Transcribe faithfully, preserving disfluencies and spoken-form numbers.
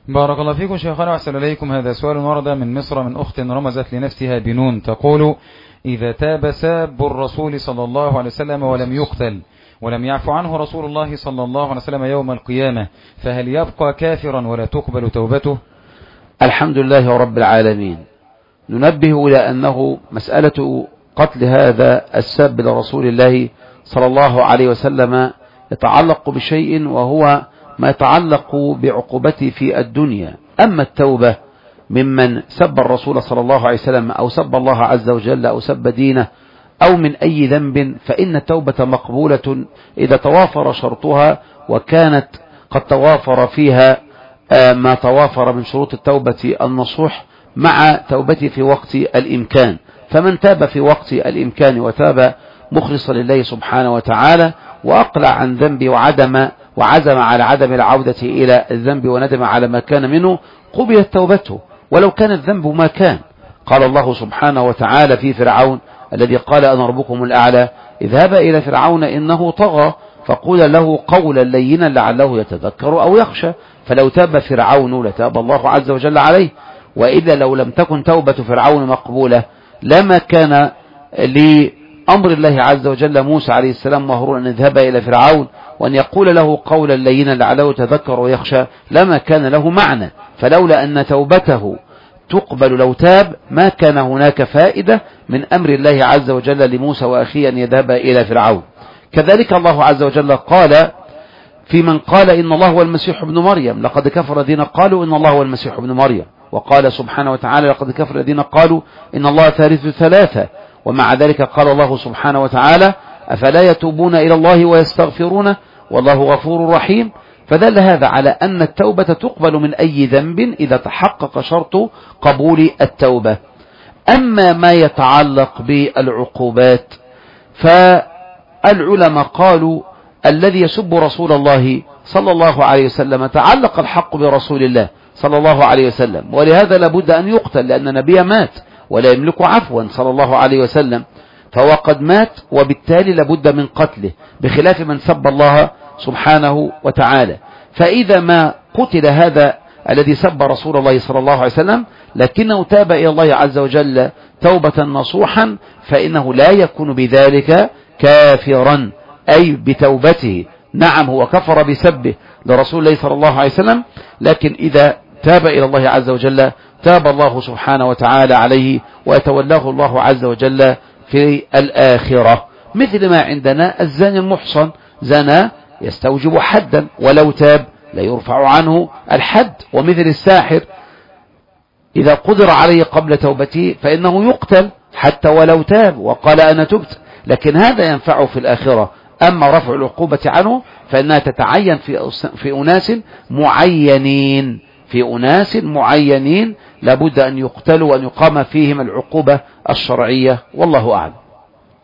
بارك الله فيكم شيخنا وأحسن إليكم. هذا سؤال ورد من مصر من أخت رمزت لنفسها بنون، تقول: إذا تاب ساب الرسول صلى الله عليه وسلم ولم يقتل ولم يعف عنه رسول الله صلى الله عليه وسلم يوم القيامة، فهل يبقى كافرا ولا تقبل توبته؟ الحمد لله رب العالمين. ننبه إلى أنه مسألة قتل هذا الساب لرسول الله صلى الله عليه وسلم يتعلق بشيء وهو ما يتعلق بعقوبته في الدنيا. أما التوبة ممن سب الرسول صلى الله عليه وسلم أو سب الله عز وجل أو سب دينه أو من أي ذنب، فإن التوبة مقبولة إذا توافر شرطها، وكانت قد توافر فيها ما توافر من شروط التوبة النصوح مع توبته في وقت الإمكان. فمن تاب في وقت الإمكان وتاب مخلصا لله سبحانه وتعالى وأقلع عن ذنبه وعدم وعزم على عدم العودة إلى الذنب وندم على ما كان منه، قبلت توبته ولو كان الذنب ما كان. قال الله سبحانه وتعالى في فرعون الذي قال: أنا ربكم الأعلى: اذهب إلى فرعون إنه طغى فقول له قولا لينا لعله يتذكر أو يخشى. فلو تاب فرعون لتاب الله عز وجل عليه. وإذا لو لم تكن توبة فرعون مقبولة لما كان لأمر الله عز وجل موسى عليه السلام وهارون أن يذهب إلى فرعون وأن يقول له قولا لينا لعله يتذكر ويخشى، لما كان له معنى. فلولا أن توبته تقبل لو تاب ما كان هناك فائدة من أمر الله عز وجل لموسى وأخيه أن يذهب إلى فرعون. كذلك الله عز وجل قال في من قال إن الله هو المسيح ابن مريم: لقد كفر الذين قالوا إن الله هو المسيح ابن مريم. وقال سبحانه وتعالى: لقد كفر الذين قالوا إن الله ثالث ثلاثة. ومع ذلك قال الله سبحانه وتعالى: أفلا يتوبون إلى الله ويستغفرونه والله غفور رحيم. فدل هذا على أن التوبة تقبل من أي ذنب إذا تحقق شرط قبول التوبة. أما ما يتعلق بالعقوبات فالعلماء قالوا: الذي يسب رسول الله صلى الله عليه وسلم تعلق الحق برسول الله صلى الله عليه وسلم، ولهذا لابد أن يقتل، لأن النبي مات ولا يملك عفوا صلى الله عليه وسلم، فهو قد مات وبالتالي لابد من قتله، بخلاف من سب الله سبحانه وتعالى. فإذا ما قتل هذا الذي سب رسول الله صلى الله عليه وسلم لكنه تاب إلى الله عز وجل توبة نصوحا، فإنه لا يكون بذلك كافرا، أي بتوبته. نعم هو كفر بسبه لرسول الله صلى الله عليه وسلم، لكن إذا تاب إلى الله عز وجل تاب الله سبحانه وتعالى عليه ويتولاه الله عز وجل في الآخرة. مثل ما عندنا الزاني المحصن زنا يستوجب حدا ولو تاب لا يرفع عنه الحد. ومثل الساحر إذا قدر عليه قبل توبته فإنه يقتل حتى ولو تاب وقال أنا تبت، لكن هذا ينفعه في الآخرة. أما رفع العقوبة عنه فإنها تتعين في في أناس معينين في أناس معينين لابد أن يقتلوا وأن يقام فيهم العقوبة الشرعية، والله أعلم.